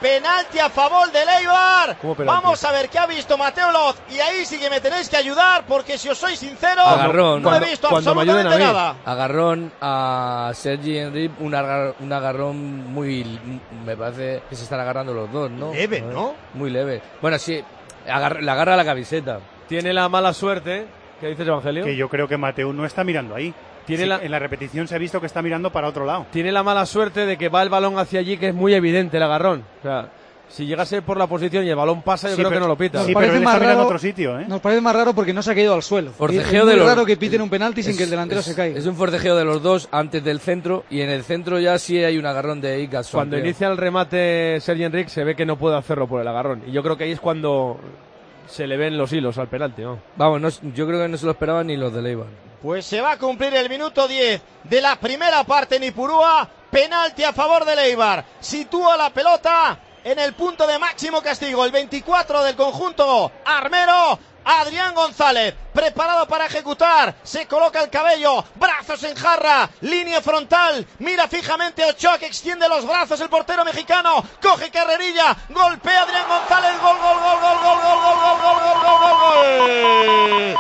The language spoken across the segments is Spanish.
Penalti a favor del Eibar. Vamos a ver qué ha visto Mateo Loz. Y ahí sí que me tenéis que ayudar, porque si os soy sincero, agarrón, no he visto absolutamente nada. Agarrón a Sergi Enrique, un agarrón muy... Me parece que se están agarrando los dos, ¿no? Leve, ¿no? Muy leve. Bueno, sí, le agarra la camiseta. Tiene la mala suerte, ¿qué dices, Evangelio? Que yo creo que Mateu no está mirando ahí. En la repetición se ha visto que está mirando para otro lado. Tiene la mala suerte de que va el balón hacia allí, que es muy evidente el agarrón. O sea, si llegase por la posición y el balón pasa, yo creo que no lo pita. Sí, pero él está mirando a otro sitio, ¿eh? Nos parece más raro porque no se ha caído al suelo. Forcejeo es muy raro que piten un penalti sin que el delantero se caiga. Es un forcejeo de los dos antes del centro, y en el centro ya sí hay un agarrón de Icas. Cuando inicia el remate Sergi Enrique se ve que no puede hacerlo por el agarrón. Y yo creo que ahí es cuando se le ven los hilos al penalti, ¿no? Vamos, yo creo que no se lo esperaban ni los de Eibar. Pues se va a cumplir el minuto 10 de la primera parte en Ipurúa. Penalti a favor del Eibar. Sitúa la pelota en el punto de máximo castigo. El 24 del conjunto armero. Adrián González, preparado para ejecutar, se coloca el cabello, brazos en jarra, línea frontal, mira fijamente a Ochoa, que extiende los brazos, el portero mexicano, coge carrerilla, golpea Adrián González, gol, gol, gol, gol, gol, gol, gol, gol, gol, gol, gol, gol, gol,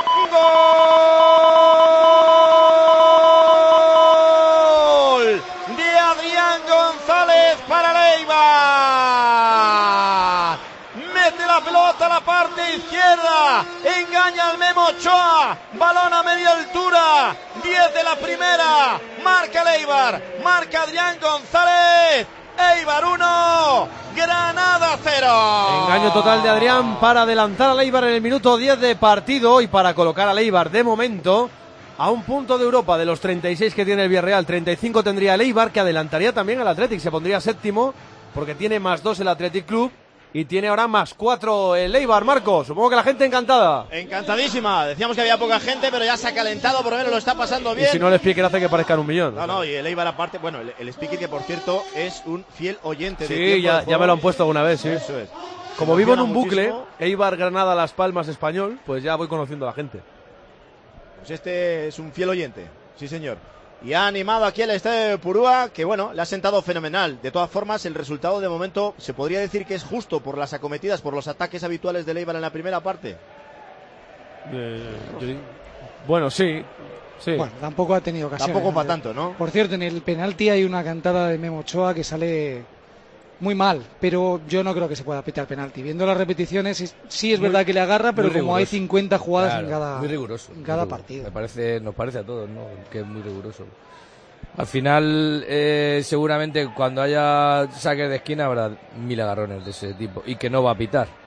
gol de Adrián González para el Eibar. Mete la pelota a la parte izquierda, engaña al Memo Ochoa, balón a media altura, 10 de la primera, marca el Eibar, marca Adrián González, Eibar 1, Granada 0. Engaño total de Adrián para adelantar al Eibar en el minuto 10 de partido y para colocar al Eibar de momento a un punto de Europa. De los 36 que tiene el Villarreal, 35 tendría el Eibar, que adelantaría también al Athletic, se pondría séptimo porque tiene +2 el Athletic Club. Y tiene ahora +4 el Eibar, Marco. Supongo que la gente encantada. Encantadísima. Decíamos que había poca gente, pero ya se ha calentado, por lo menos lo está pasando bien. Y si no, el speaker hace que parezcan 1 millón. No, y el Eibar aparte, bueno, el speaker, que por cierto es un fiel oyente de Sí, ya me lo han puesto alguna vez, sí. Eso es. Como vivo en un bucle, Eibar, Granada, Las Palmas, Español, pues ya voy conociendo a la gente. Pues este es un fiel oyente, sí señor. Y ha animado aquí el estadio de Purúa, que bueno, le ha sentado fenomenal. De todas formas, el resultado de momento se podría decir que es justo por las acometidas, por los ataques habituales del Eibar en la primera parte. Bueno, sí. Bueno, tampoco ha tenido ocasiones. Tampoco para tanto, ¿no? Por cierto, en el penalti hay una cantada de Memo Ochoa que sale muy mal, pero yo no creo que se pueda pitar penalti. Viendo las repeticiones, sí es verdad que le agarra, pero como hay 50 jugadas en cada partido. Nos parece a todos, ¿no? Que es muy riguroso. Al final, seguramente cuando haya saques de esquina habrá 1000 agarrones de ese tipo, y que no va a pitar.